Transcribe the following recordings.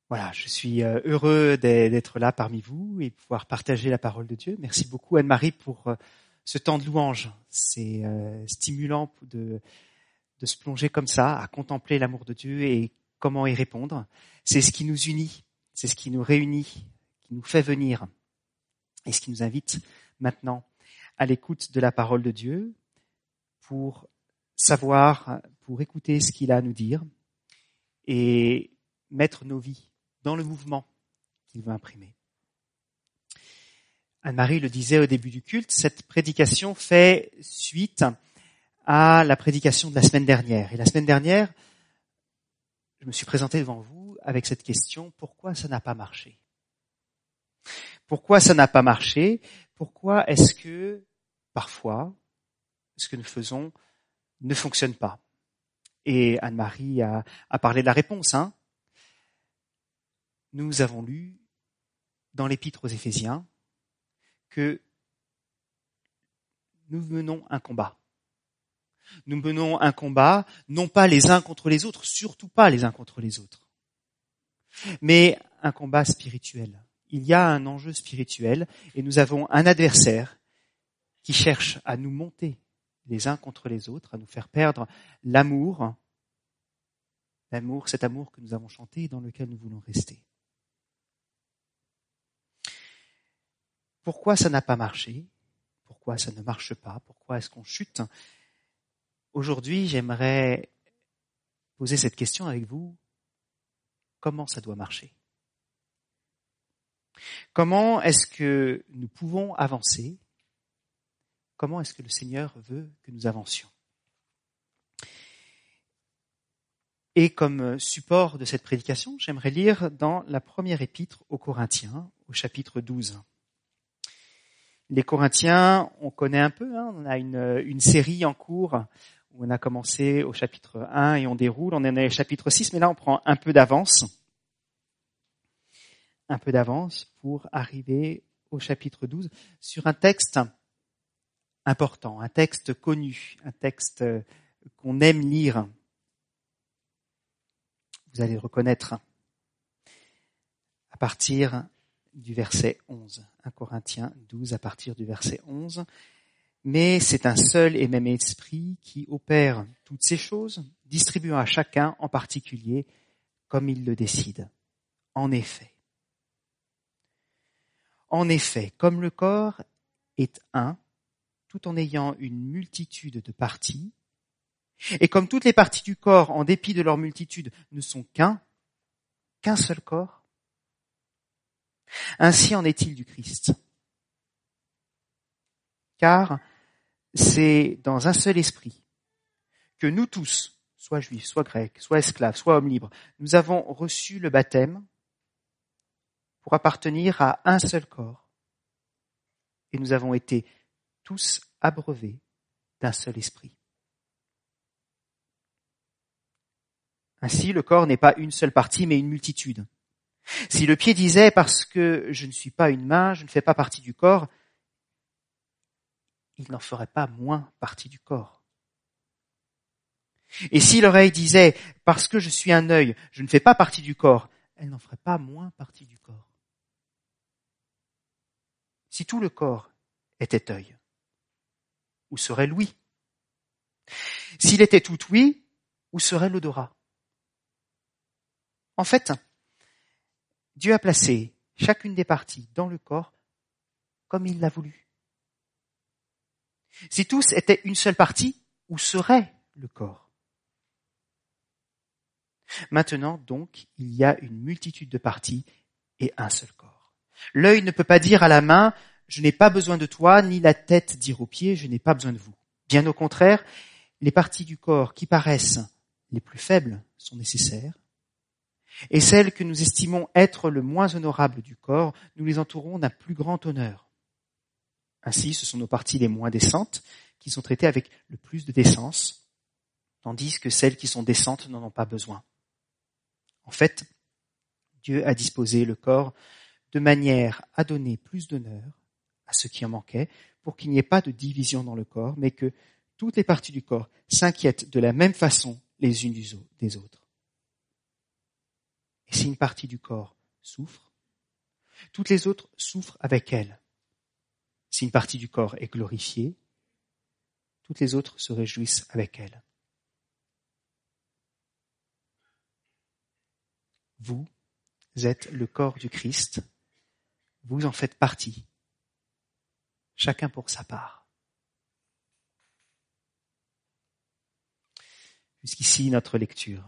Voilà, je suis heureux d'être là parmi vous et pouvoir partager la parole de Dieu. Merci beaucoup Anne-Marie pour ce temps de louange. C'est stimulant de se plonger comme ça, à contempler l'amour de Dieu et comment y répondre. C'est ce qui nous unit, c'est ce qui nous réunit, qui nous fait venir et ce qui nous invite maintenant à l'écoute de la parole de Dieu pour savoir, pour écouter ce qu'il a à nous dire et mettre nos vies dans le mouvement qu'il veut imprimer. Anne-Marie le disait au début du culte, cette prédication fait suite à la prédication de la semaine dernière. Et la semaine dernière, je me suis présenté devant vous avec cette question, pourquoi ça n'a pas marché ? Pourquoi ça n'a pas marché ? Pourquoi est-ce que, parfois, ce que nous faisons ne fonctionne pas ? Et Anne-Marie a parlé de la réponse. Nous avons lu dans l'Épître aux Éphésiens que nous menons un combat. Nous menons un combat, non pas les uns contre les autres, surtout pas les uns contre les autres, mais un combat spirituel. Il y a un enjeu spirituel et nous avons un adversaire qui cherche à nous monter les uns contre les autres, à nous faire perdre l'amour, cet amour que nous avons chanté et dans lequel nous voulons rester. Pourquoi ça n'a pas marché ? Pourquoi ça ne marche pas ? Pourquoi est-ce qu'on chute ? Aujourd'hui, j'aimerais poser cette question avec vous. Comment ça doit marcher ? Comment est-ce que nous pouvons avancer ? Comment est-ce que le Seigneur veut que nous avancions ? Et comme support de cette prédication, j'aimerais lire dans la première épître aux Corinthiens, au chapitre 12. Les Corinthiens, on connaît un peu, on a une série en cours où on a commencé au chapitre 1 et on déroule, on en est au chapitre 6, mais là on prend un peu d'avance pour arriver au chapitre 12 sur un texte important, un texte connu, un texte qu'on aime lire. Vous allez le reconnaître à partir du verset 11. 1 Corinthiens 12 à partir du verset 11. Mais c'est un seul et même esprit qui opère toutes ces choses, distribuant à chacun en particulier comme il le décide. En effet, comme le corps est un, tout en ayant une multitude de parties, et comme toutes les parties du corps, en dépit de leur multitude, ne sont qu'un seul corps, ainsi en est-il du Christ. Car c'est dans un seul esprit que nous tous, soit juifs, soit grecs, soit esclaves, soit hommes libres, nous avons reçu le baptême pour appartenir à un seul corps. Et nous avons été tous abreuvés d'un seul esprit. Ainsi, le corps n'est pas une seule partie, mais une multitude. Si le pied disait « parce que je ne suis pas une main, je ne fais pas partie du corps », il n'en ferait pas moins partie du corps. Et si l'oreille disait « parce que je suis un œil, je ne fais pas partie du corps », elle n'en ferait pas moins partie du corps. Si tout le corps était œil, où serait l'ouïe ? S'il était tout ouïe, où serait l'odorat ? En fait, Dieu a placé chacune des parties dans le corps comme il l'a voulu. Si tous étaient une seule partie, où serait le corps ? Maintenant, donc, il y a une multitude de parties et un seul corps. L'œil ne peut pas dire à la main « je n'ai pas besoin de toi », ni la tête dire aux pieds « je n'ai pas besoin de vous ». Bien au contraire, les parties du corps qui paraissent les plus faibles sont nécessaires, et celles que nous estimons être le moins honorables du corps, nous les entourons d'un plus grand honneur. Ainsi, ce sont nos parties les moins décentes qui sont traitées avec le plus de décence, tandis que celles qui sont décentes n'en ont pas besoin. En fait, Dieu a disposé le corps de manière à donner plus d'honneur à ce qui en manquait, pour qu'il n'y ait pas de division dans le corps, mais que toutes les parties du corps s'inquiètent de la même façon les unes des autres. Et s'il si une partie du corps souffre, toutes les autres souffrent avec elle. Si une partie du corps est glorifiée, toutes les autres se réjouissent avec elle. Vous êtes le corps du Christ, vous en faites partie, chacun pour sa part. Jusqu'ici, notre lecture.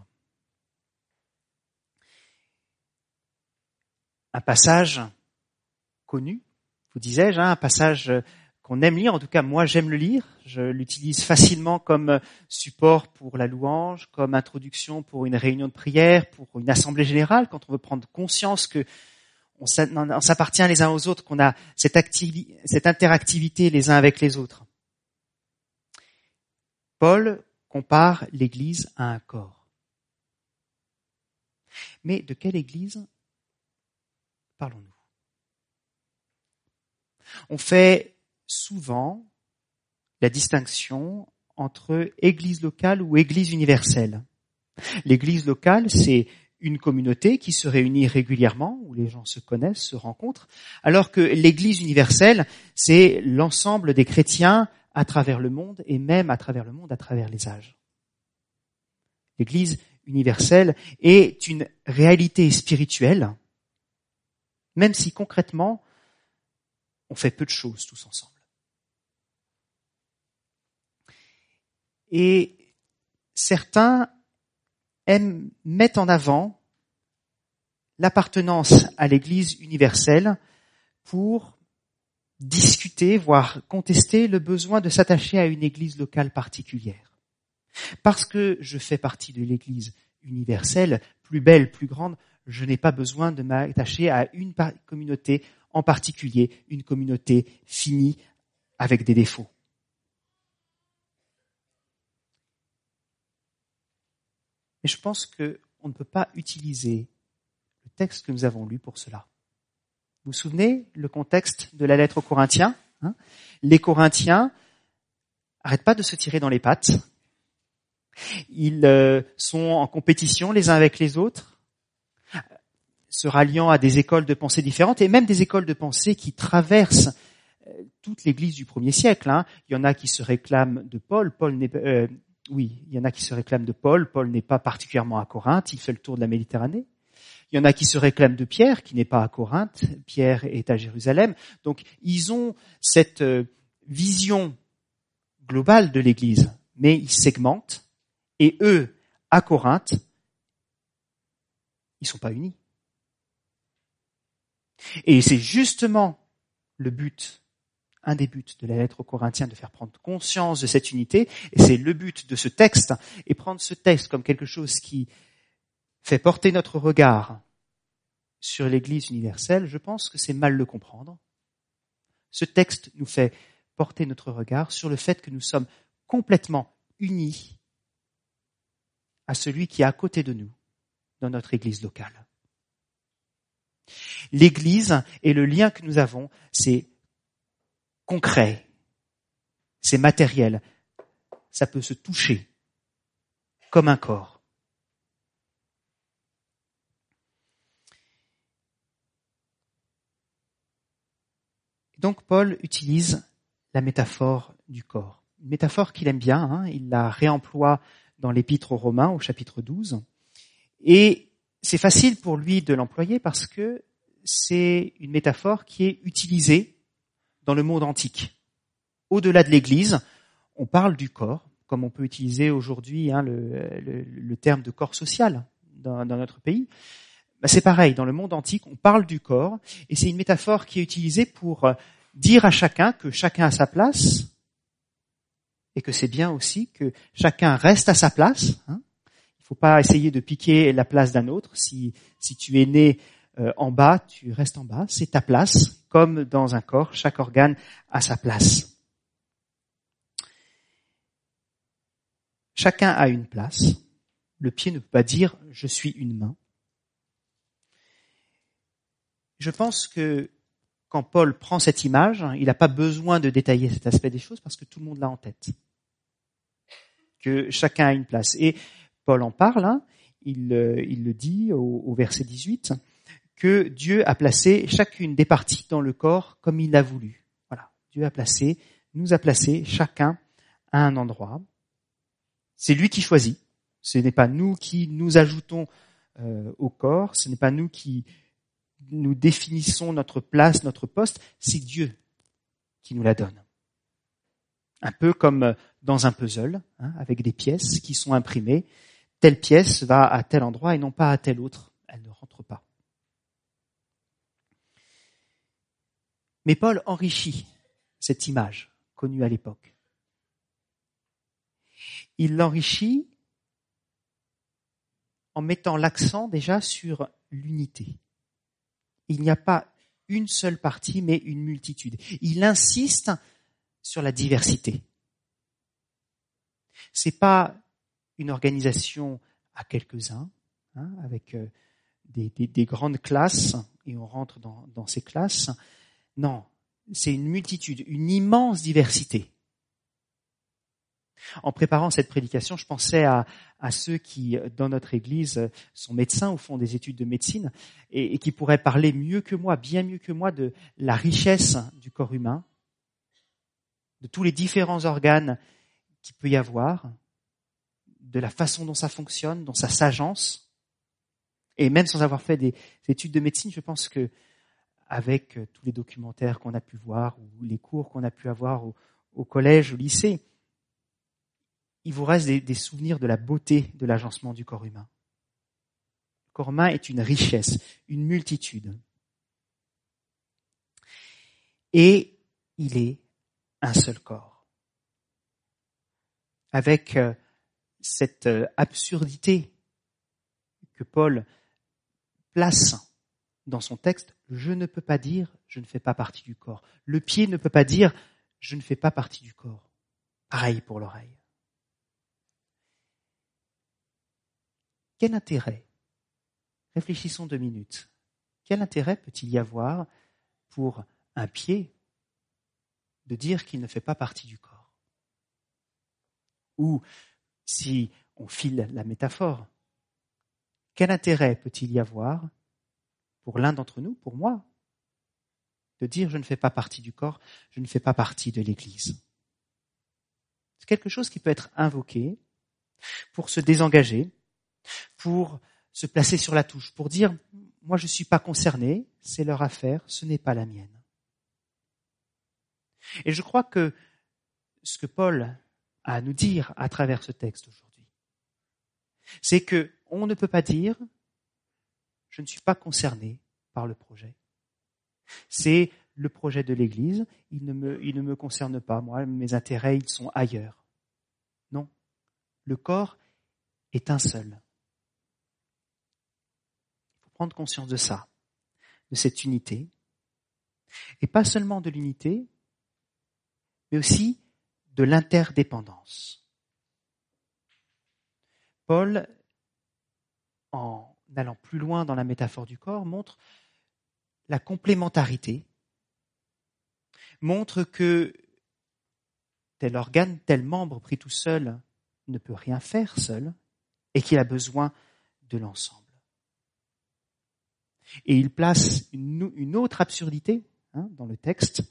Un passage connu, vous disais-je, un passage qu'on aime lire, en tout cas moi j'aime le lire, je l'utilise facilement comme support pour la louange, comme introduction pour une réunion de prière, pour une assemblée générale, quand on veut prendre conscience que on s'appartient les uns aux autres, qu'on a cette interactivité les uns avec les autres. Paul compare l'Église à un corps. Mais de quelle Église parlons-nous? On fait souvent la distinction entre Église locale ou Église universelle. L'Église locale, c'est une communauté qui se réunit régulièrement, où les gens se connaissent, se rencontrent, alors que l'Église universelle, c'est l'ensemble des chrétiens à travers le monde, et même à travers le monde, à travers les âges. L'Église universelle est une réalité spirituelle, même si concrètement, on fait peu de choses tous ensemble. Et certains mettent en avant l'appartenance à l'Église universelle pour discuter, voire contester le besoin de s'attacher à une Église locale particulière. Parce que je fais partie de l'Église universelle, plus belle, plus grande, je n'ai pas besoin de m'attacher à une communauté en particulier, une communauté finie avec des défauts. Mais je pense qu'on ne peut pas utiliser le texte que nous avons lu pour cela. Vous vous souvenez le contexte de la lettre aux Corinthiens, Les Corinthiens n'arrêtent pas de se tirer dans les pattes. Ils sont en compétition les uns avec les autres, se ralliant à des écoles de pensée différentes, et même des écoles de pensée qui traversent toute l'Église du 1er siècle. Il y en a qui se réclament de Paul. Il y en a qui se réclament de Paul. Paul n'est pas particulièrement à Corinthe, il fait le tour de la Méditerranée. Il y en a qui se réclament de Pierre, qui n'est pas à Corinthe. Pierre est à Jérusalem. Donc, ils ont cette vision globale de l'Église, mais ils segmentent. Et eux, à Corinthe, ils sont pas unis. Et c'est justement un des buts de la lettre aux Corinthiens, de faire prendre conscience de cette unité, et c'est le but de ce texte, et prendre ce texte comme quelque chose qui fait porter notre regard sur l'Église universelle, je pense que c'est mal le comprendre. Ce texte nous fait porter notre regard sur le fait que nous sommes complètement unis à celui qui est à côté de nous, dans notre Église locale. L'Église et le lien que nous avons, c'est concret, c'est matériel, ça peut se toucher comme un corps. Donc Paul utilise la métaphore du corps, une métaphore qu'il aime bien, il la réemploie dans l'Épître aux Romains au chapitre 12, et c'est facile pour lui de l'employer parce que c'est une métaphore qui est utilisée dans le monde antique. Au-delà de l'Église, on parle du corps, comme on peut utiliser aujourd'hui le terme de corps social dans notre pays. C'est pareil, dans le monde antique, on parle du corps, et c'est une métaphore qui est utilisée pour dire à chacun que chacun a sa place, et que c'est bien aussi que chacun reste à sa place. Il ne faut pas essayer de piquer la place d'un autre. Si tu es né en bas, tu restes en bas, c'est ta place, comme dans un corps, chaque organe a sa place. Chacun a une place. Le pied ne peut pas dire « je suis une main ». Je pense que quand Paul prend cette image, il n'a pas besoin de détailler cet aspect des choses parce que tout le monde l'a en tête. Que chacun a une place. Et Paul en parle, il le dit au verset 18, que Dieu a placé chacune des parties dans le corps comme il l'a voulu. Voilà, Dieu nous a placé chacun à un endroit. C'est lui qui choisit. Ce n'est pas nous qui nous ajoutons au corps, ce n'est pas nous qui nous définissons notre place, notre poste, c'est Dieu qui nous la donne. Un peu comme dans un puzzle, avec des pièces qui sont imprimées. Telle pièce va à tel endroit et non pas à tel autre. Elle ne rentre pas. Mais Paul enrichit cette image connue à l'époque. Il l'enrichit en mettant l'accent déjà sur l'unité. Il n'y a pas une seule partie, mais une multitude. Il insiste sur la diversité. C'est pas une organisation à quelques-uns, avec des grandes classes, et on rentre dans ces classes. Non, c'est une multitude, une immense diversité. En préparant cette prédication, je pensais à ceux qui, dans notre Église, sont médecins ou font des études de médecine et qui pourraient parler mieux que moi, bien mieux que moi, de la richesse du corps humain, de tous les différents organes qu'il peut y avoir, de la façon dont ça fonctionne, dont ça s'agence. Et même sans avoir fait des études de médecine, je pense que avec tous les documentaires qu'on a pu voir ou les cours qu'on a pu avoir au collège, au lycée, il vous reste des souvenirs de la beauté de l'agencement du corps humain. Le corps humain est une richesse, une multitude. Et il est un seul corps. Avec cette absurdité que Paul place dans son texte, je ne peux pas dire je ne fais pas partie du corps. Le pied ne peut pas dire je ne fais pas partie du corps. Pareil pour l'oreille. Quel intérêt, réfléchissons 2 minutes, quel intérêt peut-il y avoir pour un pied de dire qu'il ne fait pas partie du corps? Ou, si on file la métaphore, quel intérêt peut-il y avoir pour l'un d'entre nous, pour moi, de dire je ne fais pas partie du corps, je ne fais pas partie de l'Église? C'est quelque chose qui peut être invoqué pour se désengager, pour se placer sur la touche, pour dire « moi je ne suis pas concerné, c'est leur affaire, ce n'est pas la mienne ». Et je crois que ce que Paul a à nous dire à travers ce texte aujourd'hui, c'est que on ne peut pas dire « je ne suis pas concerné par le projet ». C'est le projet de l'Église, il ne me concerne pas, moi, mes intérêts, ils sont ailleurs. Non, le corps est un seul. Il faut prendre conscience de ça, de cette unité, et pas seulement de l'unité, mais aussi de l'interdépendance. Paul, en allant plus loin dans la métaphore du corps, montre la complémentarité, montre que tel organe, tel membre pris tout seul ne peut rien faire seul et qu'il a besoin de l'ensemble. Et il place une autre absurdité dans le texte,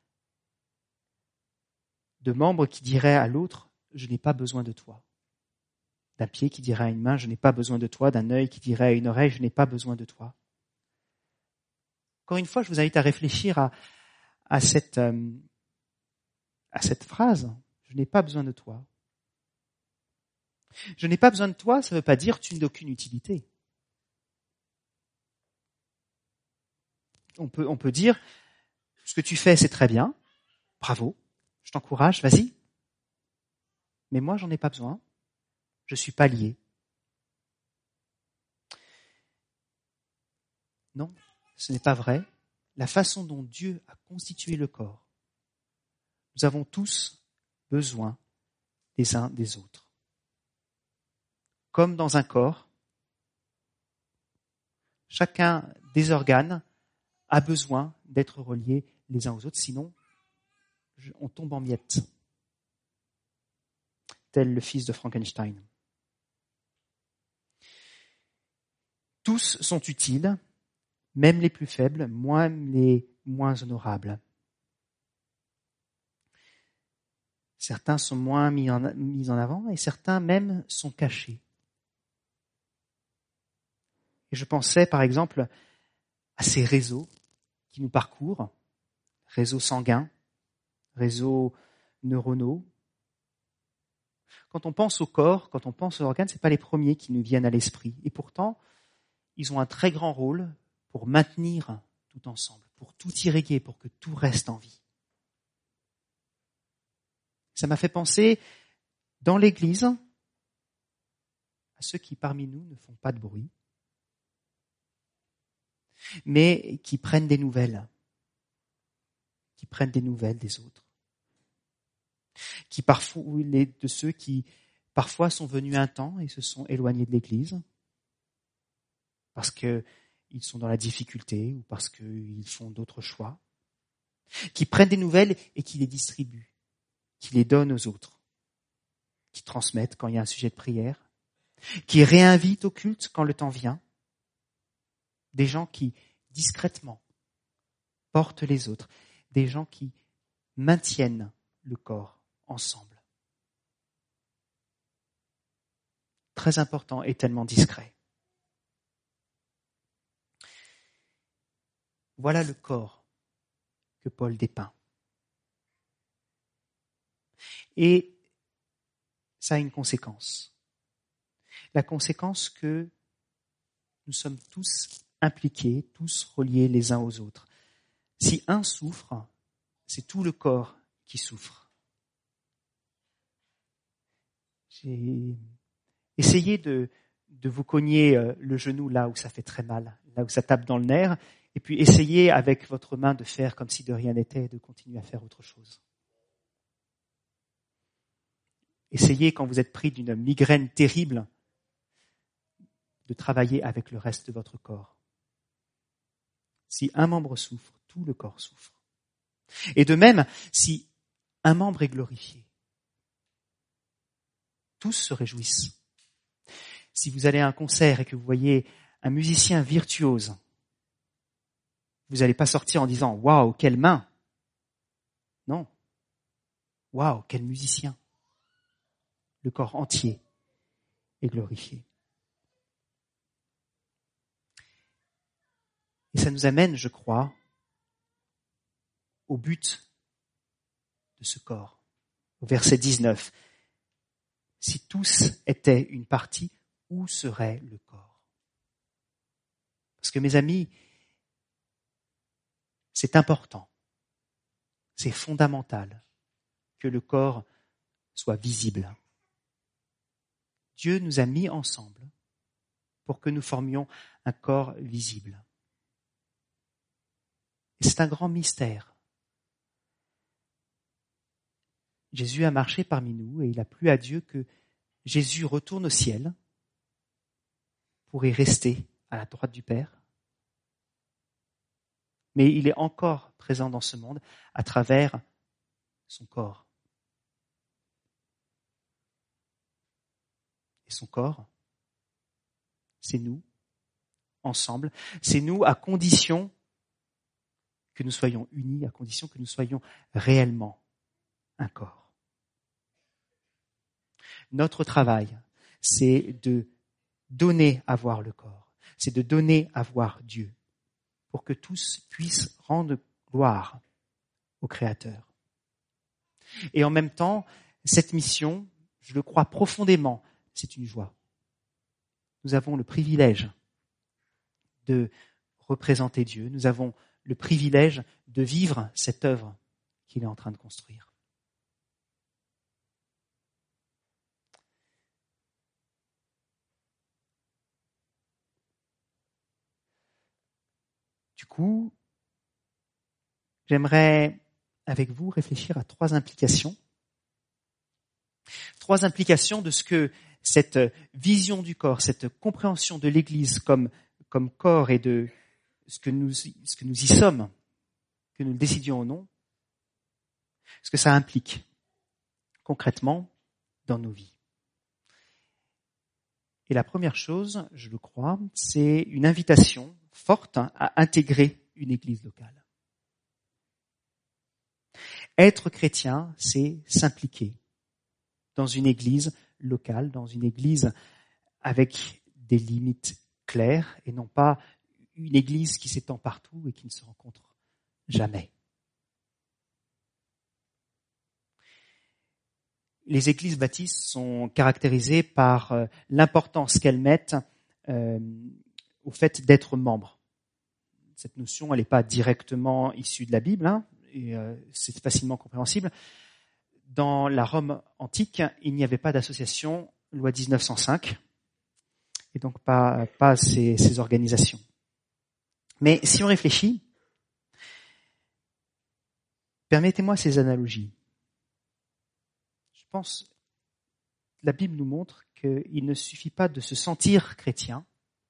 de membres qui diraient à l'autre « je n'ai pas besoin de toi ». D'un pied qui dirait à une main « je n'ai pas besoin de toi », d'un œil qui dirait à une oreille « je n'ai pas besoin de toi ». Encore une fois, je vous invite à réfléchir à cette phrase « je n'ai pas besoin de toi ». Je n'ai pas besoin de toi, ça ne veut pas dire tu n'as aucune utilité. On peut dire ce que tu fais, c'est très bien, bravo, je t'encourage, vas-y. Mais moi, j'en ai pas besoin, je suis pas lié. Non, ce n'est pas vrai. La façon dont Dieu a constitué le corps, nous avons tous besoin les uns des autres. Comme dans un corps, chacun des organes a besoin d'être reliés les uns aux autres, sinon on tombe en miettes, tel le fils de Frankenstein. Tous sont utiles, même les plus faibles, même les moins honorables. Certains sont moins mis en avant et certains même sont cachés. Et je pensais par exemple à ces réseaux qui nous parcourent, réseaux sanguins, réseaux neuronaux. Quand on pense au corps, quand on pense aux organes, c'est pas les premiers qui nous viennent à l'esprit. Et pourtant, ils ont un très grand rôle pour maintenir tout ensemble, pour tout irriguer, pour que tout reste en vie. Ça m'a fait penser, dans l'Église, à ceux qui parmi nous ne font pas de bruit, mais qui prennent des nouvelles des autres, de ceux qui parfois sont venus un temps et se sont éloignés de l'Église parce qu'ils sont dans la difficulté ou parce qu'ils font d'autres choix, qui prennent des nouvelles et qui les distribuent, qui les donnent aux autres, qui transmettent quand il y a un sujet de prière, qui réinvitent au culte quand le temps vient, des gens qui discrètement portent les autres, des gens qui maintiennent le corps ensemble. Très important et tellement discret. Voilà le corps que Paul dépeint. Et ça a une conséquence. La conséquence que nous sommes tous impliqués, tous reliés les uns aux autres. Si un souffre, c'est tout le corps qui souffre. J'ai essayé de vous cogner le genou là où ça fait très mal, là où ça tape dans le nerf, et puis essayez avec votre main de faire comme si de rien n'était et de continuer à faire autre chose. Essayez, quand vous êtes pris d'une migraine terrible, de travailler avec le reste de votre corps. Si un membre souffre, tout le corps souffre. Et de même, si un membre est glorifié, tous se réjouissent. Si vous allez à un concert et que vous voyez un musicien virtuose, vous n'allez pas sortir en disant « Waouh, quelle main !» Non. « Waouh, quel musicien !» Le corps entier est glorifié. Et ça nous amène, je crois, au but de ce corps. Au verset 19. Si tous étaient une partie, où serait le corps? Parce que mes amis, c'est important, c'est fondamental que le corps soit visible. Dieu nous a mis ensemble pour que nous formions un corps visible. Et c'est un grand mystère. Jésus a marché parmi nous et il a plu à Dieu que Jésus retourne au ciel pour y rester à la droite du Père. Mais il est encore présent dans ce monde à travers son corps. Et son corps, c'est nous, ensemble. C'est nous à condition que nous soyons unis, à condition que nous soyons réellement un corps. Notre travail, c'est de donner à voir le corps. C'est de donner à voir Dieu pour que tous puissent rendre gloire au Créateur. Et en même temps, cette mission, je le crois profondément, c'est une joie. Nous avons le privilège de représenter Dieu. Nous avons le privilège de vivre cette œuvre qu'il est en train de construire. Du coup, j'aimerais avec vous réfléchir à trois implications. Trois implications de ce que cette vision du corps, cette compréhension de l'Église comme corps et de ce que nous y sommes, que nous le décidions ou non, ce que ça implique concrètement dans nos vies. Et la première chose, je le crois, c'est une invitation forte à intégrer une église locale. Être chrétien, c'est s'impliquer dans une église locale, dans une église avec des limites claires et non pas une église qui s'étend partout et qui ne se rencontre jamais. Les églises baptistes sont caractérisées par l'importance qu'elles mettent au fait d'être membre. Cette notion, elle n'est pas directement issue de la Bible, et c'est facilement compréhensible. Dans la Rome antique, il n'y avait pas d'association, loi 1905, et donc pas ces organisations. Mais si on réfléchit, permettez-moi ces analogies. Je pense que la Bible nous montre qu'il ne suffit pas de se sentir chrétien.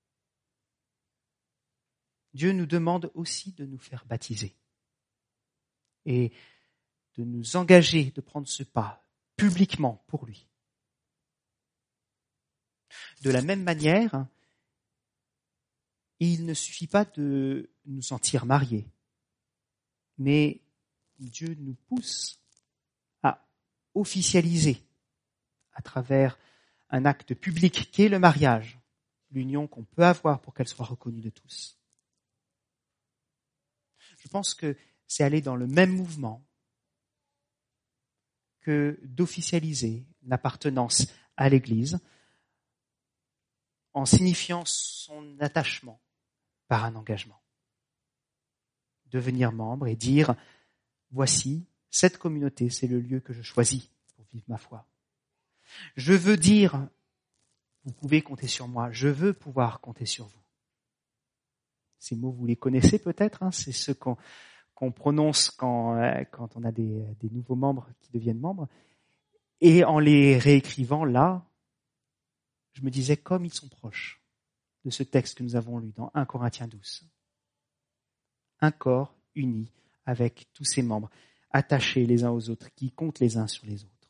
Dieu nous demande aussi de nous faire baptiser et de nous engager, de prendre ce pas publiquement pour lui. De la même manière, il ne suffit pas de nous sentir mariés, mais Dieu nous pousse à officialiser à travers un acte public qu'est le mariage, l'union qu'on peut avoir pour qu'elle soit reconnue de tous. Je pense que c'est aller dans le même mouvement que d'officialiser l'appartenance à l'Église en signifiant son attachement par un engagement. Devenir membre et dire « Voici, cette communauté, c'est le lieu que je choisis pour vivre ma foi. » Je veux dire « Vous pouvez compter sur moi, je veux pouvoir compter sur vous. » Ces mots, vous les connaissez peut-être, c'est ceux qu'on prononce quand on a des nouveaux membres qui deviennent membres. Et en les réécrivant là, je me disais comme ils sont proches de ce texte que nous avons lu dans 1 Corinthiens 12. Un corps uni avec tous ses membres, attachés les uns aux autres, qui comptent les uns sur les autres.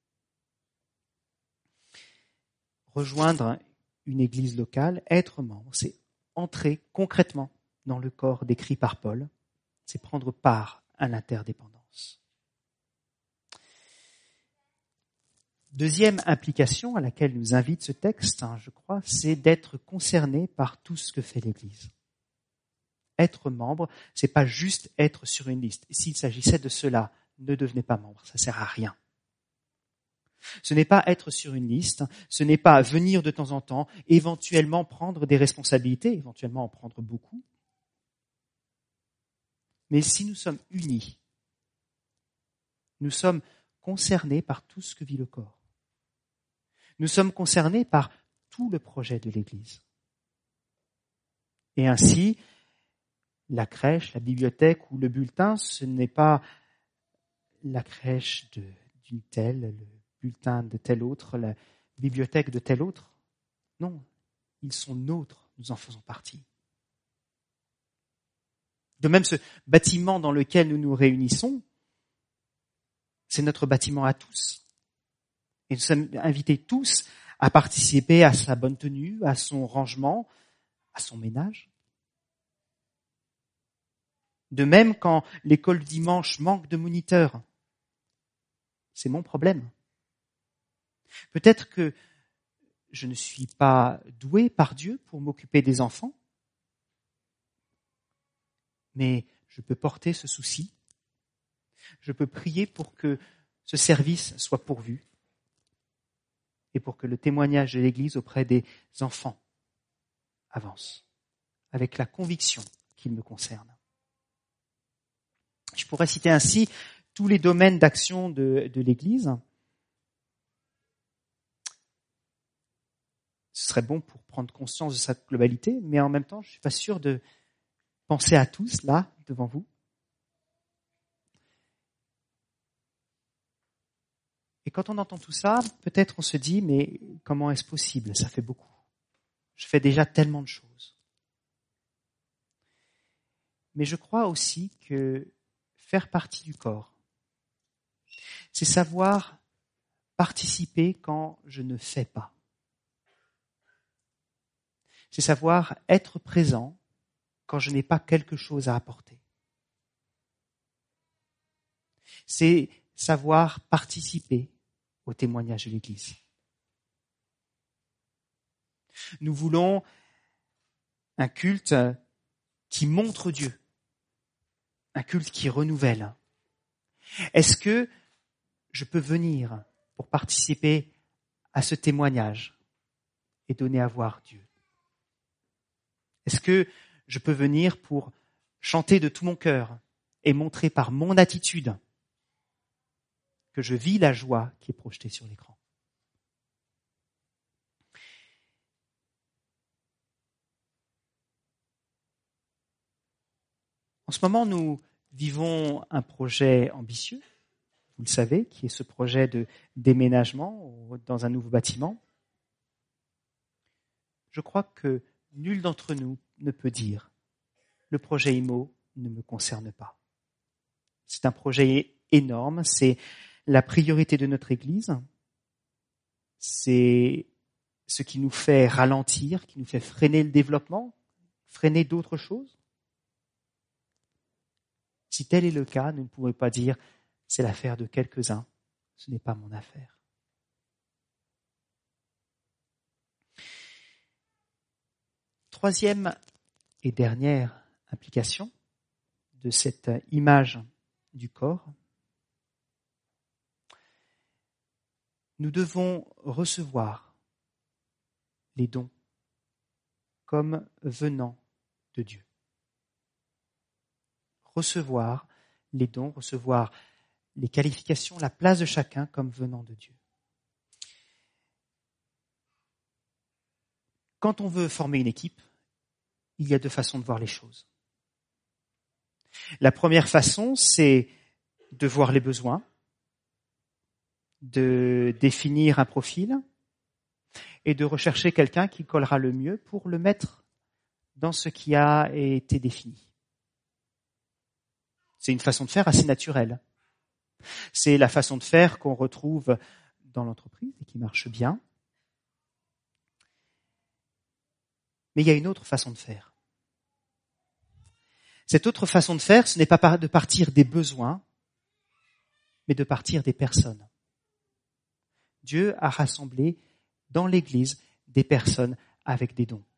Rejoindre une église locale, être membre, c'est entrer concrètement dans le corps décrit par Paul, c'est prendre part à l'interdépendance. Deuxième implication à laquelle nous invite ce texte, je crois, c'est d'être concerné par tout ce que fait l'Église. Être membre, c'est pas juste être sur une liste. S'il s'agissait de cela, ne devenez pas membre, ça sert à rien. Ce n'est pas être sur une liste, ce n'est pas venir de temps en temps, éventuellement prendre des responsabilités, éventuellement en prendre beaucoup. Mais si nous sommes unis, nous sommes concernés par tout ce que vit le corps. Nous sommes concernés par tout le projet de l'Église. Et ainsi, la crèche, la bibliothèque ou le bulletin, ce n'est pas la crèche d'une telle, le bulletin de telle autre, la bibliothèque de telle autre. Non, ils sont nôtres, nous en faisons partie. De même, ce bâtiment dans lequel nous nous réunissons, c'est notre bâtiment à tous. Et nous sommes invités tous à participer à sa bonne tenue, à son rangement, à son ménage. De même, quand l'école du dimanche manque de moniteurs, c'est mon problème. Peut-être que je ne suis pas doué par Dieu pour m'occuper des enfants, mais je peux porter ce souci. Je peux prier pour que ce service soit pourvu et pour que le témoignage de l'Église auprès des enfants avance, avec la conviction qu'il me concerne. Je pourrais citer ainsi tous les domaines d'action de l'Église. Ce serait bon pour prendre conscience de sa globalité, mais en même temps, je ne suis pas sûr de penser à tous, là, devant vous. Et quand on entend tout ça, peut-être on se dit, mais comment est-ce possible? Ça fait beaucoup. Je fais déjà tellement de choses. Mais je crois aussi que faire partie du corps, c'est savoir participer quand je ne fais pas. C'est savoir être présent quand je n'ai pas quelque chose à apporter. C'est savoir participer au témoignage de l'Église. Nous voulons un culte qui montre Dieu, un culte qui renouvelle. Est-ce que je peux venir pour participer à ce témoignage et donner à voir Dieu? Est-ce que je peux venir pour chanter de tout mon cœur et montrer par mon attitude que je vis la joie qui est projetée sur l'écran? En ce moment, nous vivons un projet ambitieux, vous le savez, qui est ce projet de déménagement dans un nouveau bâtiment. Je crois que nul d'entre nous ne peut dire « le projet IMO ne me concerne pas ». C'est un projet énorme, c'est la priorité de notre Église, c'est ce qui nous fait ralentir, qui nous fait freiner le développement, freiner d'autres choses. Si tel est le cas, nous ne pouvons pas dire « c'est l'affaire de quelques-uns, ce n'est pas mon affaire ». Troisième et dernière implication de cette image du corps, nous devons recevoir les dons comme venant de Dieu. Recevoir les dons, recevoir les qualifications, la place de chacun comme venant de Dieu. Quand on veut former une équipe, il y a deux façons de voir les choses. La première façon, c'est de voir les besoins, de définir un profil et de rechercher quelqu'un qui collera le mieux pour le mettre dans ce qui a été défini. C'est une façon de faire assez naturelle. C'est la façon de faire qu'on retrouve dans l'entreprise et qui marche bien. Mais il y a une autre façon de faire. Cette autre façon de faire, ce n'est pas de partir des besoins, mais de partir des personnes. Dieu a rassemblé dans l'Église des personnes avec des dons.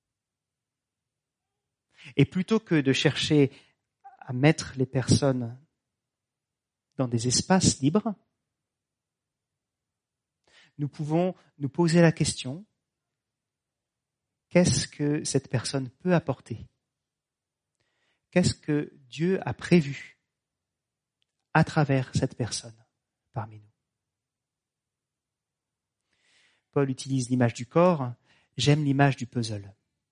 Et plutôt que de chercher à mettre les personnes dans des espaces libres, nous pouvons nous poser la question, qu'est-ce que cette personne peut apporter? Qu'est-ce que Dieu a prévu à travers cette personne parmi nous? Paul utilise l'image du corps, j'aime l'image du puzzle.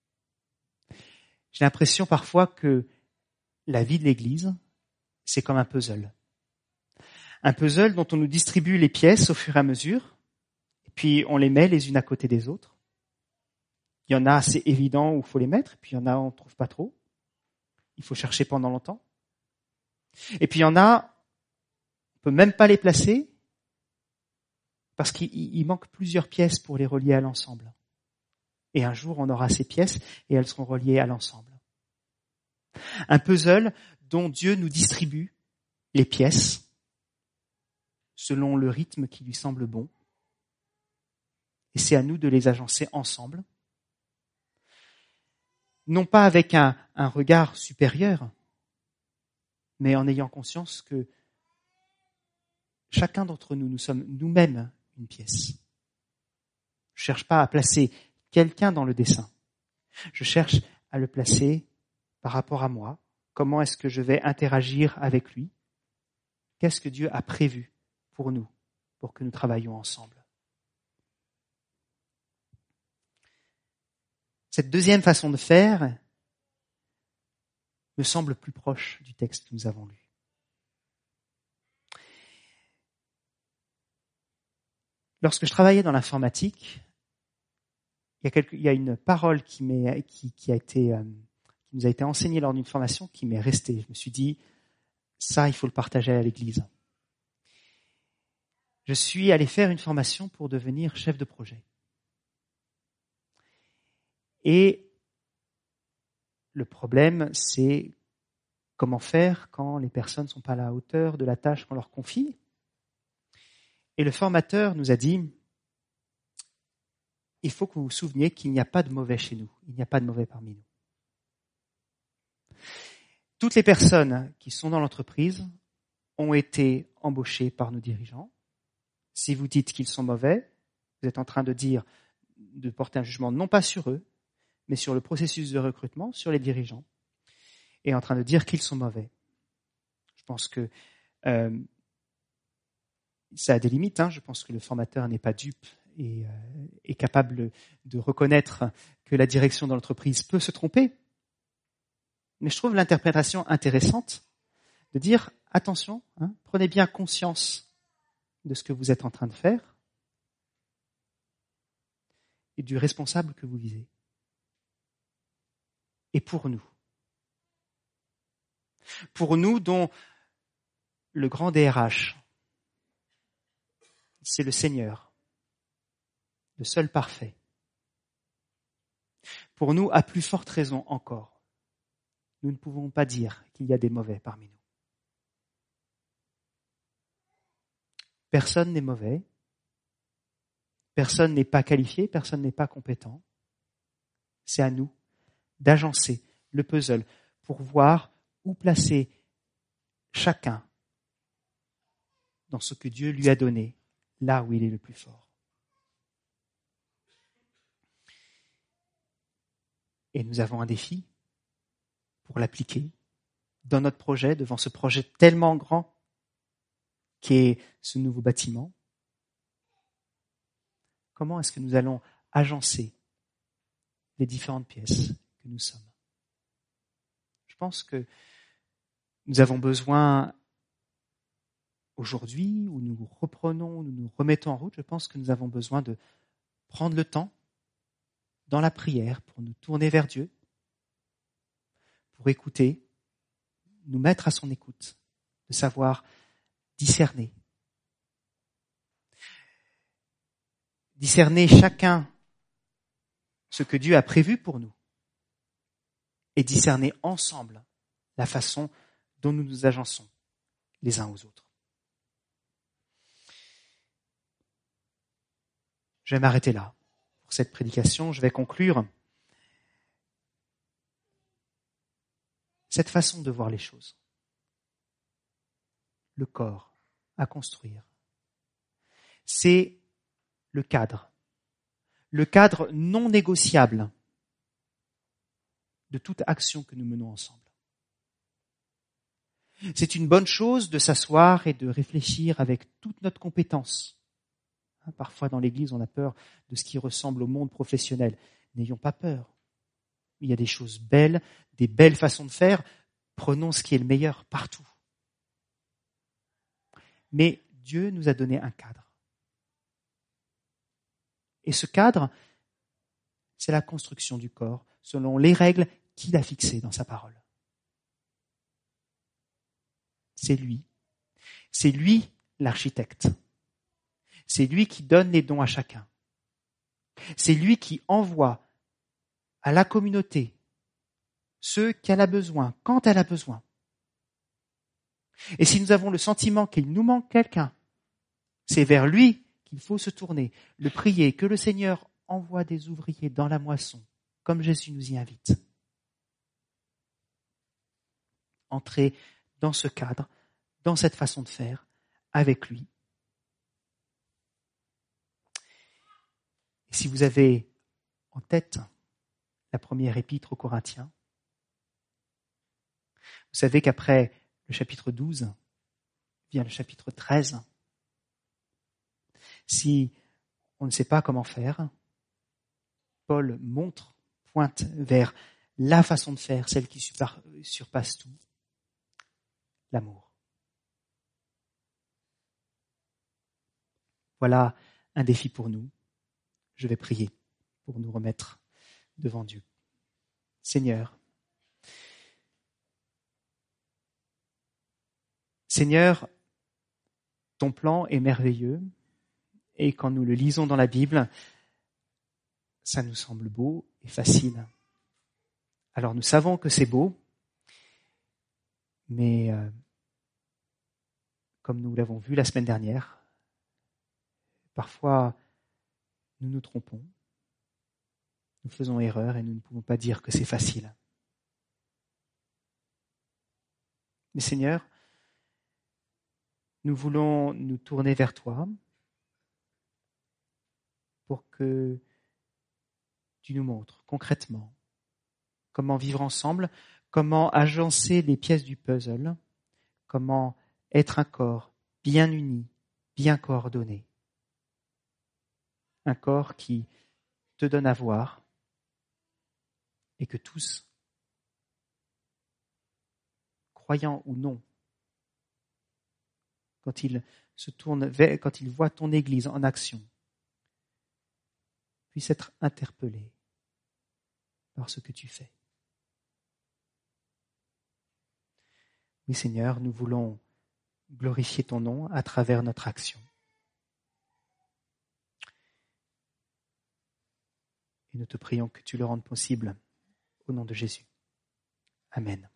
J'ai l'impression parfois que la vie de l'Église, c'est comme un puzzle. Un puzzle dont on nous distribue les pièces au fur et à mesure, et puis on les met les unes à côté des autres. Il y en a assez évidents où il faut les mettre, puis il y en a où on ne trouve pas trop. Il faut chercher pendant longtemps. Et puis il y en a, on ne peut même pas les placer, parce qu'il manque plusieurs pièces pour les relier à l'ensemble. Et un jour, on aura ces pièces et elles seront reliées à l'ensemble. Un puzzle dont Dieu nous distribue les pièces selon le rythme qui lui semble bon. Et c'est à nous de les agencer ensemble. Non pas avec un regard supérieur, mais en ayant conscience que chacun d'entre nous, nous sommes nous-mêmes une pièce. Je ne cherche pas à placer quelqu'un dans le dessin. Je cherche à le placer par rapport à moi. Comment est-ce que je vais interagir avec lui? Qu'est-ce que Dieu a prévu pour nous, pour que nous travaillions ensemble? Cette deuxième façon de faire me semble plus proche du texte que nous avons lu. Lorsque je travaillais dans l'informatique, il y a une parole qui nous a été enseignée lors d'une formation qui m'est restée. Je me suis dit, ça, il faut le partager à l'Église. Je suis allé faire une formation pour devenir chef de projet. Et le problème, c'est comment faire quand les personnes ne sont pas à la hauteur de la tâche qu'on leur confie. Et le formateur nous a dit, il faut que vous vous souveniez qu'il n'y a pas de mauvais chez nous, il n'y a pas de mauvais parmi nous. Toutes les personnes qui sont dans l'entreprise ont été embauchées par nos dirigeants. Si vous dites qu'ils sont mauvais, vous êtes en train de porter un jugement non pas sur eux, mais sur le processus de recrutement, sur les dirigeants, et en train de dire qu'ils sont mauvais. Je pense que ça a des limites. Je pense que le formateur n'est pas dupe et est capable de reconnaître que la direction de l'entreprise peut se tromper. Mais je trouve l'interprétation intéressante de dire, attention, prenez bien conscience de ce que vous êtes en train de faire et du responsable que vous visez. Et pour nous dont le grand DRH, c'est le Seigneur, le seul parfait. Pour nous, à plus forte raison encore, nous ne pouvons pas dire qu'il y a des mauvais parmi nous. Personne n'est mauvais, personne n'est pas qualifié, personne n'est pas compétent. C'est à nous d'agencer le puzzle pour voir où placer chacun dans ce que Dieu lui a donné, là où il est le plus fort. Et nous avons un défi pour l'appliquer dans notre projet, devant ce projet tellement grand qu'est ce nouveau bâtiment. Comment est-ce que nous allons agencer les différentes pièces que nous sommes? Je pense que nous avons besoin aujourd'hui, où nous reprenons, nous nous remettons en route, je pense que nous avons besoin de prendre le temps dans la prière pour nous tourner vers Dieu, pour écouter, nous mettre à son écoute, de savoir discerner. Discerner chacun ce que Dieu a prévu pour nous et discerner ensemble la façon dont nous nous agençons les uns aux autres. Je vais m'arrêter là pour cette prédication. Je vais conclure. Cette façon de voir les choses. Le corps à construire. C'est le cadre non négociable de toute action que nous menons ensemble. C'est une bonne chose de s'asseoir et de réfléchir avec toute notre compétence. Parfois dans l'Église, on a peur de ce qui ressemble au monde professionnel. N'ayons pas peur. Il y a des choses belles, des belles façons de faire. Prenons ce qui est le meilleur partout. Mais Dieu nous a donné un cadre. Et ce cadre, c'est la construction du corps selon les règles qu'il a fixées dans sa parole. C'est lui l'architecte. C'est lui qui donne les dons à chacun. C'est lui qui envoie à la communauté ceux qu'elle a besoin, quand elle a besoin. Et si nous avons le sentiment qu'il nous manque quelqu'un, c'est vers lui qu'il faut se tourner, le prier, que le Seigneur envoie des ouvriers dans la moisson, comme Jésus nous y invite. Entrez dans ce cadre, dans cette façon de faire, avec lui. Et si vous avez en tête la première épître aux Corinthiens, vous savez qu'après le chapitre 12 vient le chapitre 13. Si on ne sait pas comment faire, Paul pointe vers la façon de faire, celle qui surpasse tout, l'amour. Voilà un défi pour nous. Je vais prier pour nous remettre devant Dieu. Seigneur, ton plan est merveilleux et quand nous le lisons dans la Bible, ça nous semble beau et facile. Alors nous savons que c'est beau, mais comme nous l'avons vu la semaine dernière, parfois nous nous trompons, nous faisons erreur et nous ne pouvons pas dire que c'est facile. Mais Seigneur, nous voulons nous tourner vers toi pour que tu nous montres concrètement comment vivre ensemble, comment agencer les pièces du puzzle, comment être un corps bien uni, bien coordonné. Un corps qui te donne à voir et que tous, croyants ou non, quand ils se tournent vers, quand ils voient ton Église en action, puissent être interpellés par ce que tu fais. Oui, Seigneur, nous voulons glorifier ton nom à travers notre action. Et nous te prions que tu le rendes possible au nom de Jésus. Amen.